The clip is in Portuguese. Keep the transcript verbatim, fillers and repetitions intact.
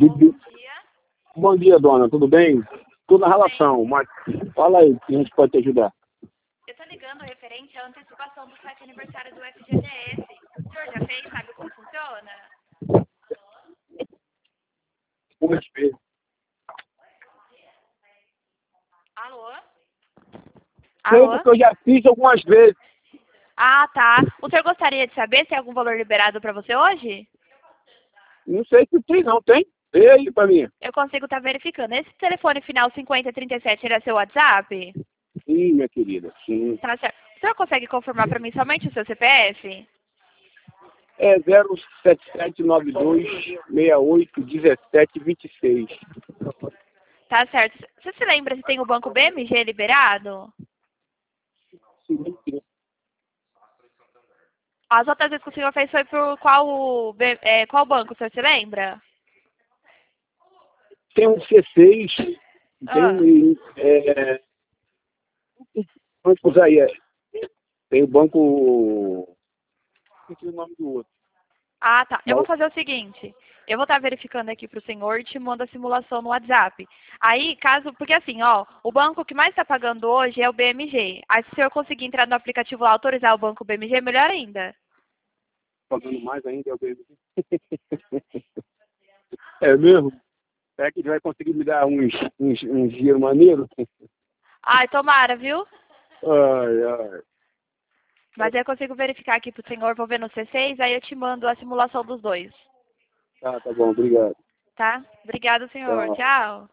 De- bom dia. Bom dia, dona, tudo bem? Tudo na relação, mas fala aí, que a gente pode te ajudar. Eu tô ligando referente à antecipação do site aniversário do F G T S. O senhor já fez? Sabe como funciona? Algumas vezes. Alô? Sei Alô? porque eu já fiz algumas vezes. Ah, tá. O senhor gostaria de saber se tem algum valor liberado para você hoje? Não sei se tem, não, tem? Vê aí pra mim. Eu consigo estar verificando. Esse telefone final cinquenta trinta e sete era seu WhatsApp? Sim, minha querida, sim. Tá certo. O senhor consegue confirmar para mim somente o seu C P F? É zero sete sete nove dois seis oito um sete dois seis. Tá certo. Você se lembra se tem o banco B M G liberado? Sim, sim. As outras vezes que o senhor fez foi por qual, B- é, qual banco, o senhor se lembra? Tem um C seis, tem Ah, um. É, bancos aí, é, tem o banco. Esqueci o nome do outro. ah, tá. Eu vou Mas fazer o seguinte. Eu vou estar verificando aqui para o senhor e te mando a simulação no WhatsApp. Aí, caso... Porque assim, ó, o banco que mais está pagando hoje é o B M G. Aí, se o senhor conseguir entrar no aplicativo lá, autorizar o banco B M G, melhor ainda. pagando mais ainda é o B M G. É mesmo? Será que ele vai conseguir me dar uns, uns, uns dinheiro maneiro? Ai, tomara, viu? Ai, ai. Mas aí eu consigo verificar aqui pro senhor, vou ver no C seis, aí eu te mando a simulação dos dois. Tá, tá bom, obrigado. Tá? Obrigada, senhor. Tchau. Tchau.